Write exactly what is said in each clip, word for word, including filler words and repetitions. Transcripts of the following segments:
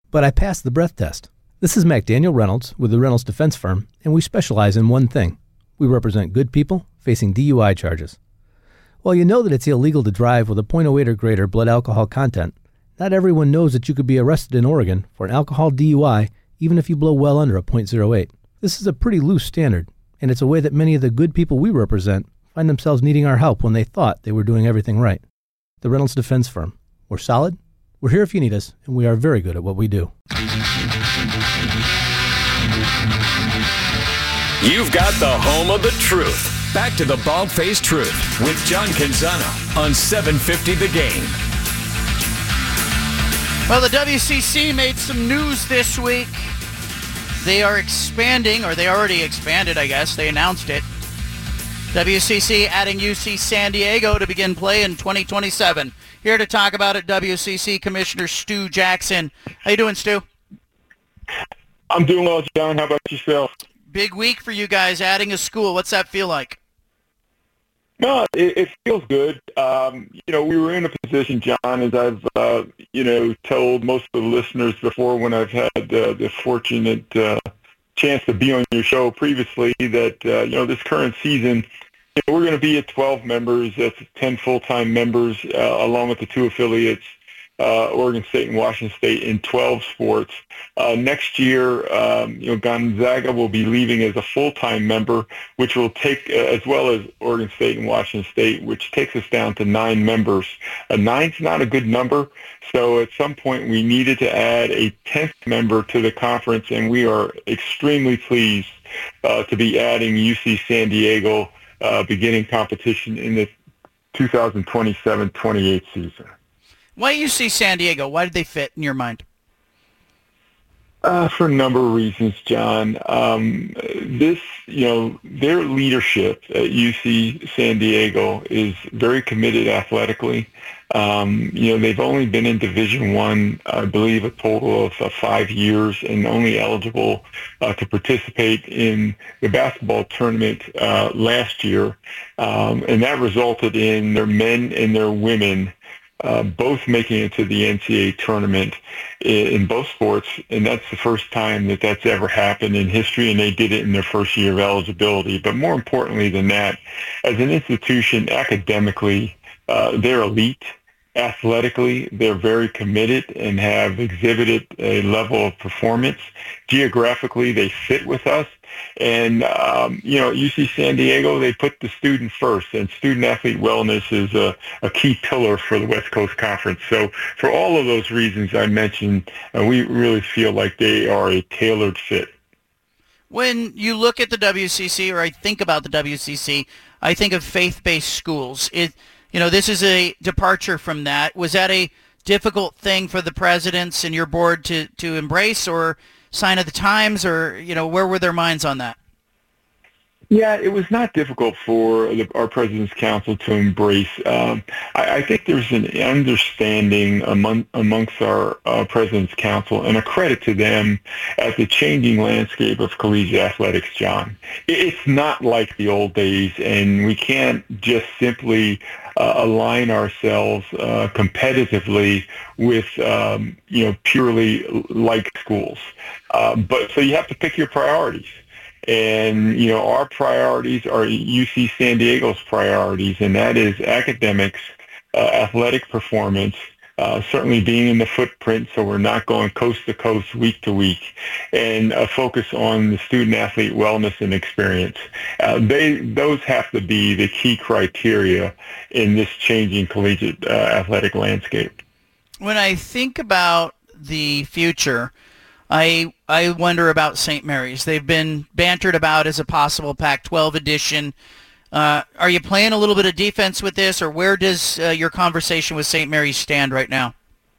but I passed the breath test. This is McDaniel Reynolds with the Reynolds Defense Firm, and we specialize in one thing. We represent good people facing D U I charges. While you know that it's illegal to drive with a point oh eight or greater blood alcohol content, not everyone knows that you could be arrested in Oregon for an alcohol D U I even if you blow well under a point oh eight. This is a pretty loose standard, and it's a way that many of the good people we represent find themselves needing our help when they thought they were doing everything right. The Reynolds Defense Firm. We're solid, we're here if you need us, and we are very good at what we do. You've got the home of the truth. Back to the Bald-Faced Truth with John Canzano on seven fifty The Game. Well, the W C C made some news this week. They are expanding, or they already expanded, I guess. They announced it. W C C adding U C San Diego to begin play in twenty twenty-seven. Here to talk about it, W C C Commissioner Stu Jackson. How you doing, Stu? I'm doing well, John. How about yourself? Big week for you guys, adding a school. What's that feel like? No, it, it feels good. Um, you know, we were in a position, John, as I've, uh, you know, told most of the listeners before when I've had uh, the fortunate uh, chance to be on your show previously that, uh, you know, this current season, you know, we're going to be at twelve members. That's ten full-time members, uh, along with the two affiliates, uh, Oregon State and Washington State, in twelve sports. Uh, next year, um, you know, Gonzaga will be leaving as a full-time member, which will take, uh, as well as Oregon State and Washington State, which takes us down to nine members. Uh, nine's not a good number, so at some point we needed to add a tenth member to the conference, and we are extremely pleased uh, to be adding U C San Diego uh, beginning competition in the two thousand twenty-seven twenty-eight season. Why U C San Diego? Why did they fit in your mind? Uh, for a number of reasons, John. Um, this, you know, their leadership at U C San Diego is very committed athletically. Um, you know, they've only been in Division One, I believe, a total of uh, five years, and only eligible uh, to participate in the basketball tournament uh, last year, um, and that resulted in their men and their women Uh, both making it to the N C A A tournament in, in both sports, and that's the first time that that's ever happened in history, and they did it in their first year of eligibility. But more importantly than that, as an institution, academically, uh, they're elite. Athletically, they're very committed and have exhibited a level of performance. Geographically, they fit with us. And, um, you know, at U C San Diego, they put the student first, and student-athlete wellness is a, a key pillar for the West Coast Conference. So for all of those reasons I mentioned, uh, we really feel like they are a tailored fit. When you look at the W C C, or I think about the W C C, I think of faith-based schools. It, you know, this is a departure from that. Was that a difficult thing for the presidents and your board to, to embrace, or sign of the times, or, you know, where were their minds on that? Yeah, it was not difficult for the, our President's Council to embrace. Um, I, I think there's an understanding among, amongst our uh, President's Council, and a credit to them, at the changing landscape of collegiate athletics, John. It, it's not like the old days, and we can't just simply uh, align ourselves uh, competitively with, um, you know, purely like schools. Uh, but so you have to pick your priorities. And, you know, our priorities are U C San Diego's priorities, and that is academics, uh, athletic performance, uh, certainly being in the footprint so we're not going coast to coast, week to week, and a focus on the student-athlete wellness and experience. Uh, they Those have to be the key criteria in this changing collegiate uh, athletic landscape. When I think about the future, I I wonder about Saint Mary's. They've been bantered about as a possible Pac twelve edition. Uh, are you playing a little bit of defense with this, or where does uh, your conversation with Saint Mary's stand right now?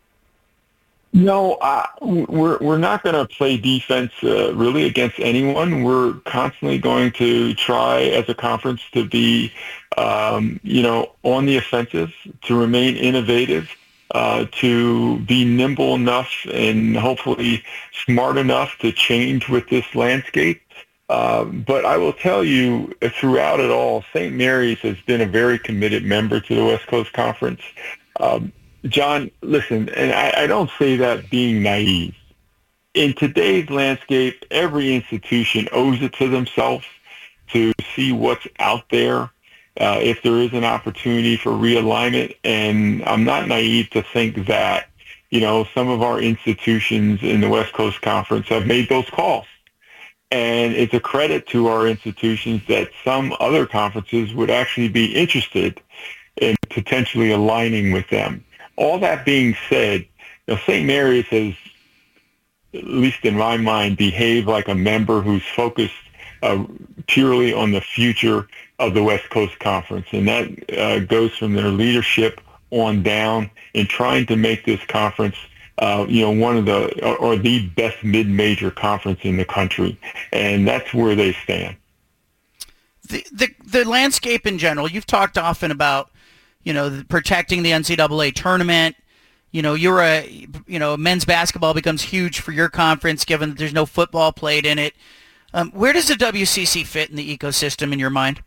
No, uh, we're we're not going to play defense uh, really against anyone. We're constantly going to try as a conference to be, um, you know, on the offensive, to remain innovative, Uh, to be nimble enough and hopefully smart enough to change with this landscape. Uh, but I will tell you, throughout it all, Saint Mary's has been a very committed member to the West Coast Conference. Um, John, listen, and I, I don't say that being naive. in today's landscape, every institution owes it to themselves to see what's out there, uh, if there is an opportunity for realignment. And I'm not naive to think that, you know, some of our institutions in the West Coast Conference have made those calls. And it's a credit to our institutions that some other conferences would actually be interested in potentially aligning with them. All that being said, you know, Saint Mary's has, at least in my mind, behaved like a member who's focused uh, purely on the future of the West Coast Conference. And that uh, goes from their leadership on down in trying to make this conference Uh, you know, one of the, or, or the best mid-major conference in the country. And that's where they stand. The, the the landscape in general, you've talked often about, you know, the, protecting the N C double A tournament. You know, you're a, you know, men's basketball becomes huge for your conference given that there's no football played in it. Um, where does the W C C fit in the ecosystem in your mind?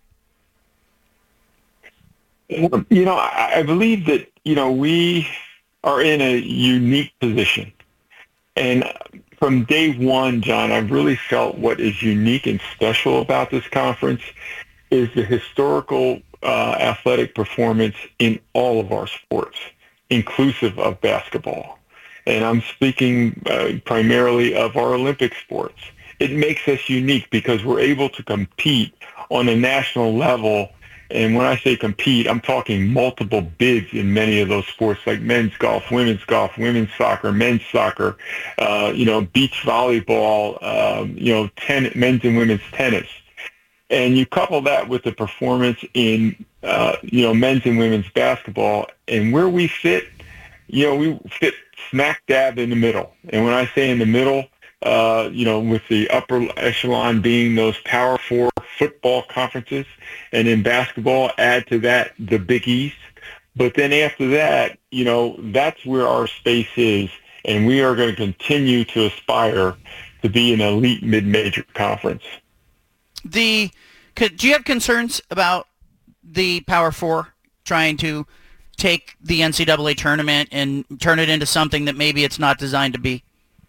You know, I, I believe that, you know, we are in a unique position. And from day one, John, I've really felt what is unique and special about this conference is the historical uh, athletic performance in all of our sports, inclusive of basketball. And I'm speaking uh, primarily of our Olympic sports. It makes us unique because we're able to compete on a national level. And when I say compete, I'm talking multiple bids in many of those sports like men's golf, women's golf, women's soccer, men's soccer, uh, you know, beach volleyball, um, you know, ten, men's and women's tennis. And you couple that with the performance in, uh, you know, men's and women's basketball, and where we fit, you know, we fit smack dab in the middle. And when I say in the middle, uh, you know, with the upper echelon being those Power Four football conferences, and in basketball, add to that the Big East. But then after that, you know, that's where our space is, and we are going to continue to aspire to be an elite mid-major conference. The do you have concerns about the Power Four trying to take the N C double A tournament and turn it into something that maybe it's not designed to be?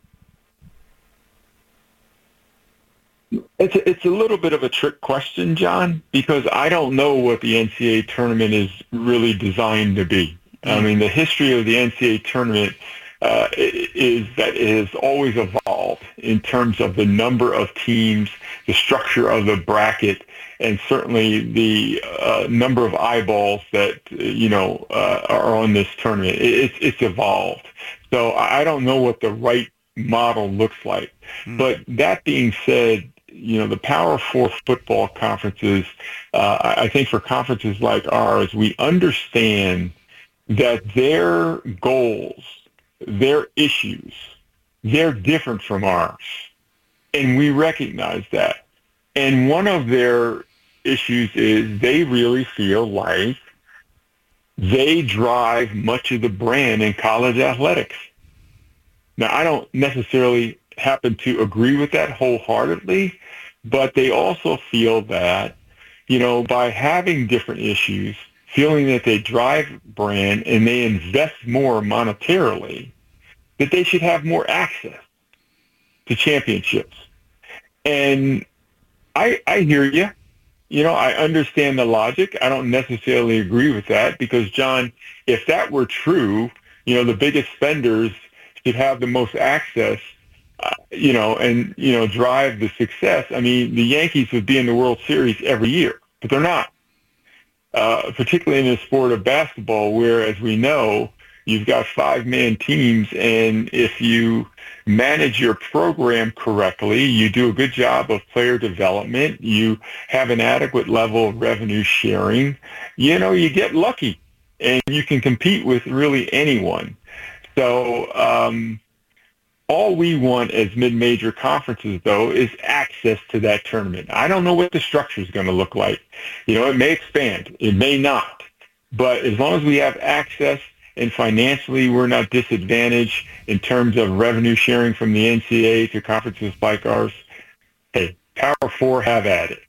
It's a, it's a little bit of a trick question, John, because I don't know what the N C double A tournament is really designed to be. Mm-hmm. I mean, the history of the N C double A tournament uh, is that it has always evolved in terms of the number of teams, the structure of the bracket, and certainly the uh, number of eyeballs that, you know, uh, are on this tournament. It, it's, it's evolved. So I don't know what the right model looks like. Mm-hmm. But that being said, you know, the Power Four football conferences, uh, I think for conferences like ours, we understand that their goals, their issues, they're different from ours. And we recognize that. And one of their issues is they really feel like they drive much of the brand in college athletics. Now, I don't necessarily happen to agree with that wholeheartedly, but they also feel that, you know, by having different issues, feeling that they drive brand and they invest more monetarily, that they should have more access to championships. And I, I hear you. You know, I understand the logic. I don't necessarily agree with that because, John, if that were true, you know, the biggest spenders should have the most access, uh, you know, and, you know, drive the success. I mean, the Yankees would be in the World Series every year, but they're not, uh, particularly in the sport of basketball where, as we know, you've got five-man teams, and if you manage your program correctly, you do a good job of player development, you have an adequate level of revenue sharing, you know, you get lucky, and you can compete with really anyone. So um, all we want as mid-major conferences, though, is access to that tournament. I don't know what the structure is going to look like. You know, it may expand. It may not. But as long as we have access and financially we're not disadvantaged in terms of revenue sharing from the N C double A to conferences like ours, hey, Power Four, have at it.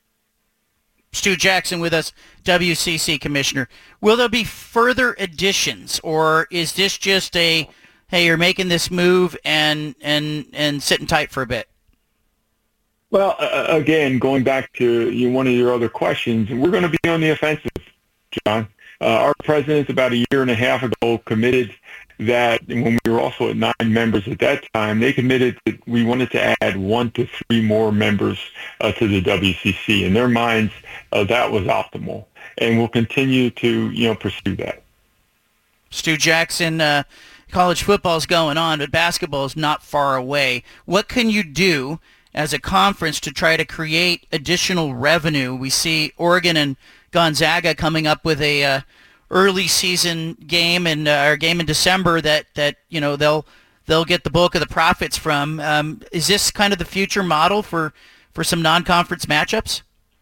Stu Jackson with us, W C C Commissioner. Will there be further additions, or is this just a, hey, you're making this move and and and sitting tight for a bit? Well, uh, again, going back to you know, one of your other questions, we're going to be on the offensive, John. Uh, our president about a year and a half ago committed that when we were also at nine members at that time, they committed that we wanted to add one to three more members uh, to the W C C. In their minds, uh, that was optimal, and we'll continue to you know pursue that. Stu Jackson, uh, college football is going on, but basketball is not far away. What can you do as a conference to try to create additional revenue? We see Oregon and Gonzaga coming up with a uh, early season game and uh, or game in December that, that you know they'll they'll get the bulk of the profits from. Um, is this kind of the future model for, for some non-conference matchups?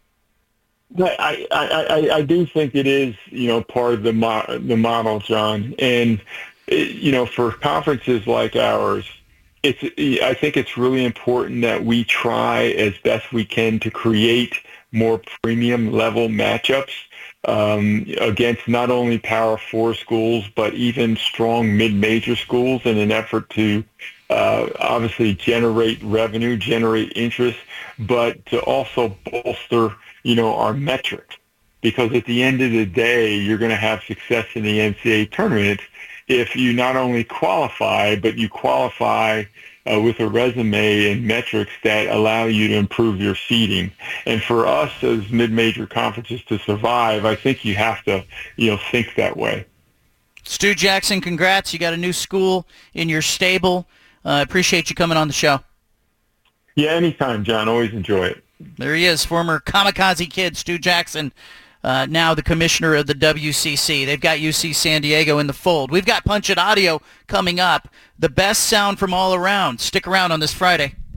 I, I, I, I do think it is you know part of the mo- the model, John, and it, you know for conferences like ours, it's I think it's really important that we try as best we can to create more premium level matchups um, against not only Power Four schools, but even strong mid-major schools in an effort to uh, obviously generate revenue, generate interest, but to also bolster, you know, our metrics. Because at the end of the day, you're going to have success in the N C double A tournament if you not only qualify, but you qualify Uh, with a resume and metrics that allow you to improve your seeding. And for us as mid-major conferences to survive, I think you have to, you know, think that way. Stu Jackson, congrats. You got a new school in your stable. I uh, appreciate you coming on the show. Yeah, anytime, John. Always enjoy it. There he is, former Kamikaze Kid, Stu Jackson, uh, now the commissioner of the W C C. They've got U C San Diego in the fold. We've got Punch It Audio coming up. The best sound from all around. Stick around on this Friday.